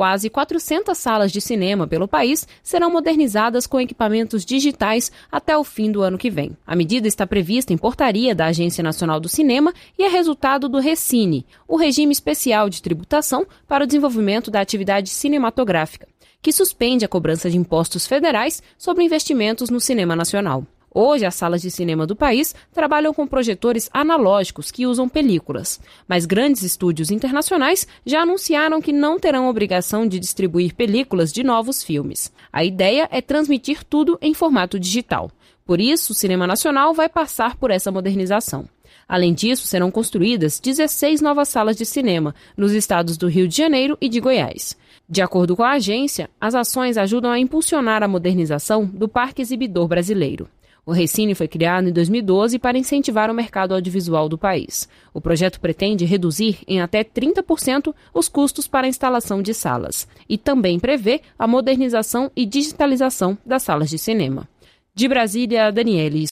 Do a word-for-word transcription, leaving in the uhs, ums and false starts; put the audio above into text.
Quase quatrocentas salas de cinema pelo país serão modernizadas com equipamentos digitais até o fim do ano que vem. A medida está prevista em portaria da Agência Nacional do Cinema e é resultado do RECINE, o Regime Especial de Tributação para o Desenvolvimento da Atividade Cinematográfica, que suspende a cobrança de impostos federais sobre investimentos no cinema nacional. Hoje, as salas de cinema do país trabalham com projetores analógicos que usam películas, mas grandes estúdios internacionais já anunciaram que não terão obrigação de distribuir películas de novos filmes. A ideia é transmitir tudo em formato digital. Por isso, o cinema nacional vai passar por essa modernização. Além disso, serão construídas dezesseis novas salas de cinema nos estados do Rio de Janeiro e de Goiás. De acordo com a agência, as ações ajudam a impulsionar a modernização do parque exibidor brasileiro. O RECINE foi criado em dois mil e doze para incentivar o mercado audiovisual do país. O projeto pretende reduzir em até trinta por cento os custos para a instalação de salas e também prevê a modernização e digitalização das salas de cinema. De Brasília, Daniele